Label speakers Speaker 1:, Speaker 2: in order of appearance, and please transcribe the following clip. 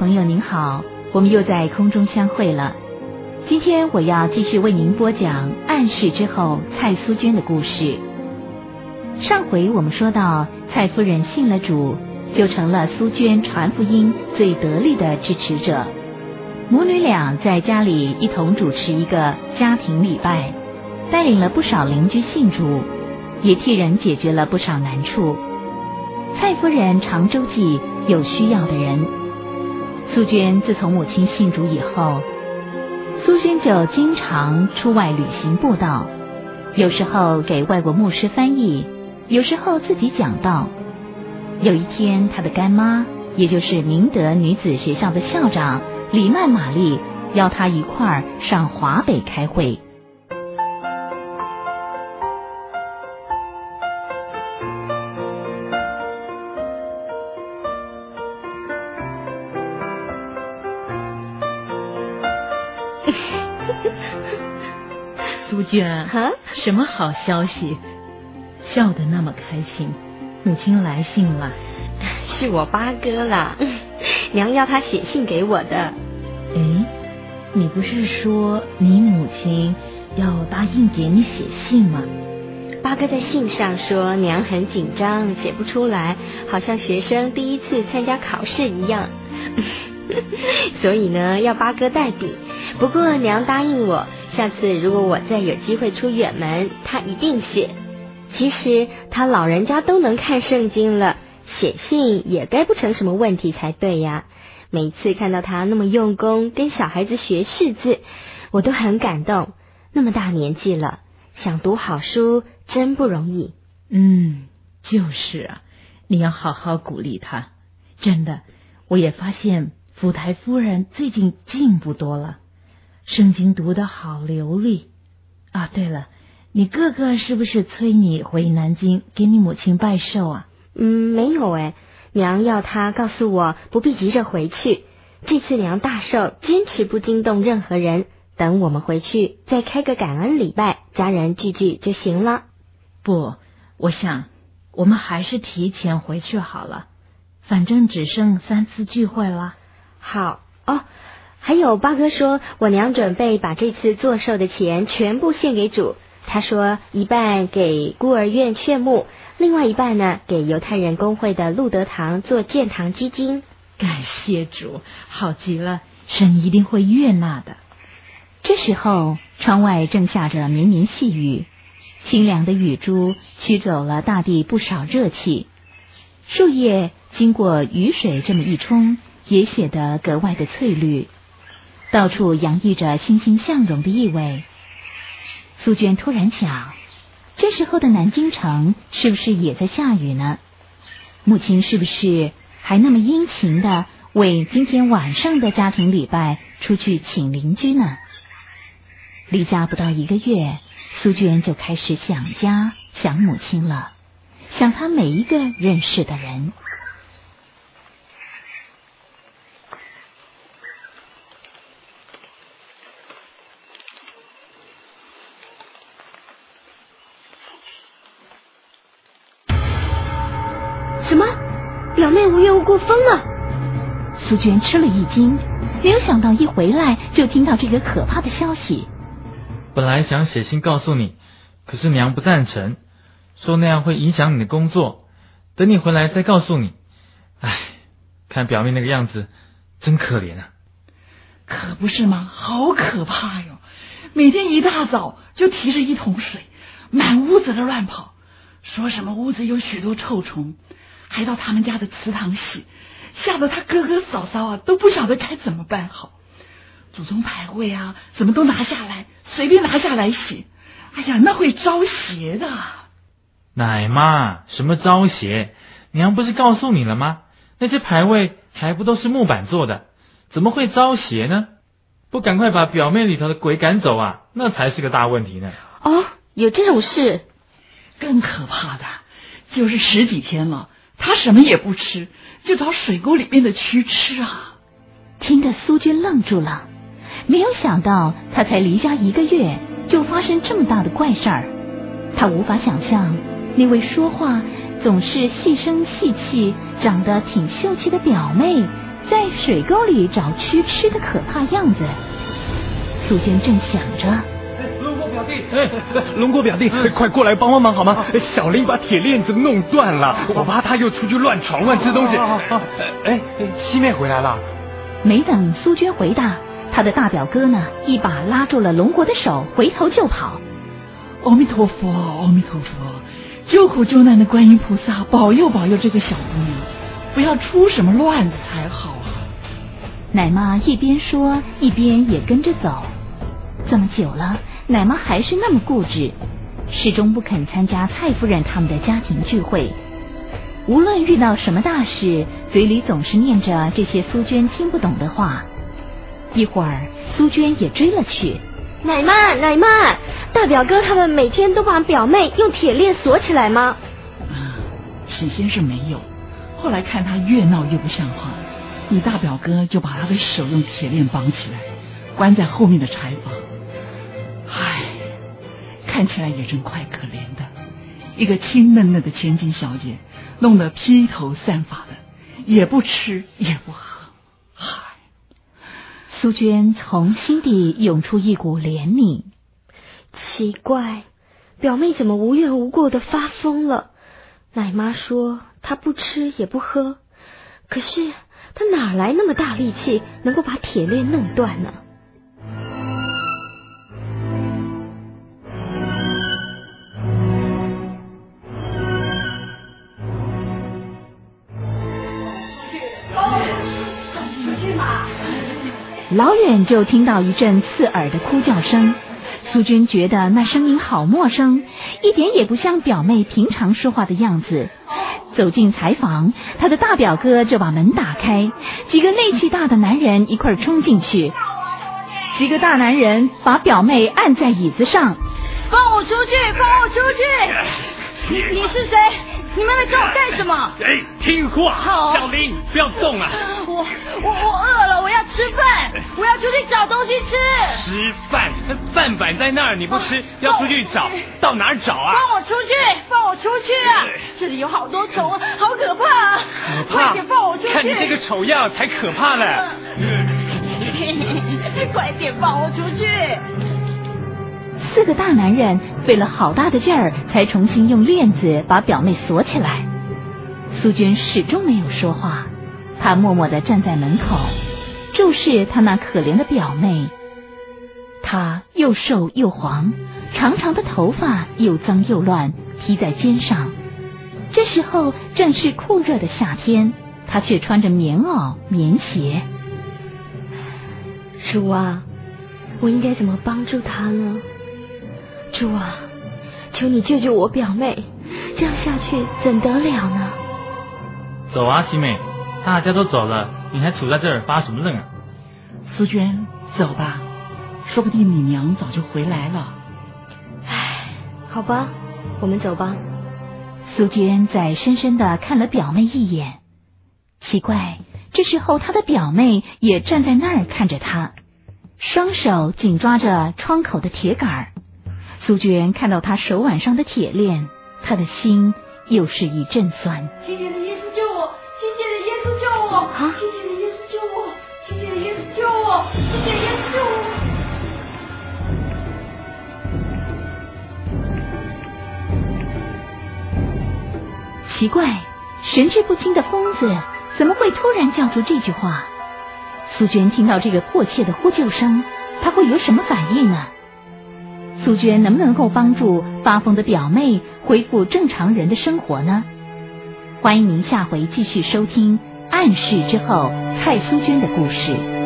Speaker 1: 朋友您好，我们又在空中相会了。今天我要继续为您播讲暗示之后蔡苏娟的故事。上回我们说到，蔡夫人信了主，就成了苏娟传福音最得力的支持者。母女俩在家里一同主持一个家庭礼拜，带领了不少邻居信主，也替人解决了不少难处。蔡夫人常周济有需要的人。苏娟自从母亲信主以后，苏娟就经常出外旅行布道，有时候给外国牧师翻译，有时候自己讲道。有一天，她的干妈，也就是明德女子学校的校长李曼玛丽，邀她一块儿上华北开会。
Speaker 2: 苏娟，什么好消息？笑得那么开心，母亲来信了。
Speaker 3: 是我八哥啦，娘要他写信给我的。
Speaker 2: 诶，你不是说你母亲要答应给你写信吗？
Speaker 3: 八哥在信上说娘很紧张，写不出来，好像学生第一次参加考试一样。所以呢，要八哥代笔。不过娘答应我，下次如果我再有机会出远门，他一定写。其实他老人家都能看圣经了，写信也该不成什么问题才对呀。每次看到他那么用功跟小孩子学识字，我都很感动。那么大年纪了，想读好书真不容易。
Speaker 2: 就是啊，你要好好鼓励他。真的，我也发现福台夫人最近进步多了，圣经读得好流利啊。对了，你哥哥是不是催你回南京给你母亲拜寿啊？
Speaker 3: 没有诶，娘要他告诉我不必急着回去，这次娘大寿坚持不惊动任何人，等我们回去再开个感恩礼拜，家人聚聚就行了。
Speaker 2: 不，我想我们还是提前回去好了，反正只剩3次聚会了。
Speaker 3: 好哦，还有八哥说我娘准备把这次做寿的钱全部献给主，他说一半给孤儿院劝募，另外一半呢给犹太人公会的路德堂做建堂基金。
Speaker 2: 感谢主，好极了，神一定会悦纳的。
Speaker 1: 这时候窗外正下着绵绵细雨，清凉的雨珠驱走了大地不少热气，树叶经过雨水这么一冲，也显得格外的翠绿，到处洋溢着欣欣向荣的意味。苏娟突然想，这时候的南京城是不是也在下雨呢？母亲是不是还那么殷勤的为今天晚上的家庭礼拜出去请邻居呢？离家不到1个月，苏娟就开始想家想母亲了，想她每一个认识的人。
Speaker 3: 什么？表妹无缘无故疯了？
Speaker 1: 苏娟吃了一惊，没有想到一回来就听到这个可怕的消息。
Speaker 4: 本来想写信告诉你，可是娘不赞成，说那样会影响你的工作，等你回来再告诉你。看表妹那个样子真可怜啊。
Speaker 5: 可不是吗？好可怕哟，每天一大早就提着一桶水满屋子的乱跑，说什么屋子有许多臭虫，还到他们家的祠堂洗，吓得他哥哥嫂嫂啊都不晓得该怎么办好。祖宗牌位啊怎么都拿下来，随便拿下来洗，哎呀，那会招邪的。
Speaker 4: 奶妈，什么招邪？娘不是告诉你了吗？那些牌位还不都是木板做的，怎么会招邪呢？不赶快把表妹里头的鬼赶走啊，那才是个大问题呢。
Speaker 3: 哦，有这种事？
Speaker 5: 更可怕的就是10几天了，他什么也不吃，就找水沟里面的蛆吃啊。
Speaker 1: 听得苏娟愣住了，没有想到她才离家1个月就发生这么大的怪事儿。她无法想象那位说话总是细声细气、长得挺秀气的表妹在水沟里找蛆吃的可怕样子。苏娟正想着，
Speaker 6: 龙国表弟，快过来帮帮忙好吗？小林把铁链子弄断了，我怕他又出去乱闯乱吃东西。七妹回来了。
Speaker 1: 没等苏娟回答，他的大表哥呢，一把拉住了龙国的手，回头就跑。
Speaker 5: 阿弥陀佛，阿弥陀佛，救苦救难的观音菩萨，保佑保佑这个小姑娘，不要出什么乱子才好啊！
Speaker 1: 奶妈一边说，一边也跟着走。这么久了，奶妈还是那么固执，始终不肯参加蔡夫人他们的家庭聚会。无论遇到什么大事，嘴里总是念着这些苏娟听不懂的话。一会儿，苏娟也追了去。
Speaker 3: 奶妈，奶妈，大表哥他们每天都把表妹用铁链锁起来吗？
Speaker 5: 起先是没有，后来看他越闹越不像话，你大表哥就把他的手用铁链绑起来，关在后面的柴房。唉，看起来也真怪可怜的，一个清嫩嫩的千金小姐，弄得披头散发的，也不吃也不喝。
Speaker 1: 苏娟从心底涌出一股怜悯。
Speaker 3: 奇怪，表妹怎么无缘无故的发疯了？奶妈说她不吃也不喝，可是她哪来那么大力气能够把铁链弄断呢？
Speaker 1: 老远就听到一阵刺耳的哭叫声，苏娟觉得那声音好陌生，一点也不像表妹平常说话的样子。走进柴房，她的大表哥就把门打开，几个力气大的男人一块冲进去。几个大男人把表妹按在椅子上。
Speaker 2: 放我出去，放我出去！你是谁？你们来找我干什么？
Speaker 6: 听话，
Speaker 2: 好，
Speaker 6: 小林，不要动啊！
Speaker 2: 我饿了，我要吃饭，我要出去找东西吃。
Speaker 6: 吃饭？饭摆在那儿，你不吃，要出去找，到哪儿找啊？
Speaker 2: 放我出去，放我出去啊！这里有好多虫，好可怕啊！
Speaker 6: 可怕！
Speaker 2: 快点放我出去！
Speaker 6: 看你这个丑样才可怕呢！
Speaker 2: 快点放我出去！
Speaker 1: 四个大男人费了好大的劲儿，才重新用链子把表妹锁起来。苏娟始终没有说话，她默默地站在门口，注视她那可怜的表妹。她又瘦又黄，长长的头发又脏又乱，披在肩上。这时候正是酷热的夏天，她却穿着棉袄、棉鞋。
Speaker 3: 主啊，我应该怎么帮助她呢？主啊，求你救救我表妹，这样下去怎得了呢？
Speaker 4: 走啊，七妹，大家都走了，你还杵在这儿发什么愣啊？
Speaker 5: 苏娟，走吧，说不定你娘早就回来了。
Speaker 3: 唉，好吧，我们走吧。
Speaker 1: 苏娟再深深地看了表妹一眼，奇怪，这时候她的表妹也站在那儿看着她，双手紧抓着窗口的铁杆。苏娟看到她手腕上的铁链，她的心又是一阵酸。
Speaker 2: 亲爱的耶稣救我！亲爱的耶稣救我！亲爱的耶稣救我！亲爱的耶稣救我！亲爱的耶稣救
Speaker 1: 我！奇怪，神志不清的疯子怎么会突然叫出这句话？苏娟听到这个迫切的呼救声，她会有什么反应呢？苏娟能不能够帮助发疯的表妹恢复正常人的生活呢？欢迎您下回继续收听《暗示之后》蔡苏娟的故事。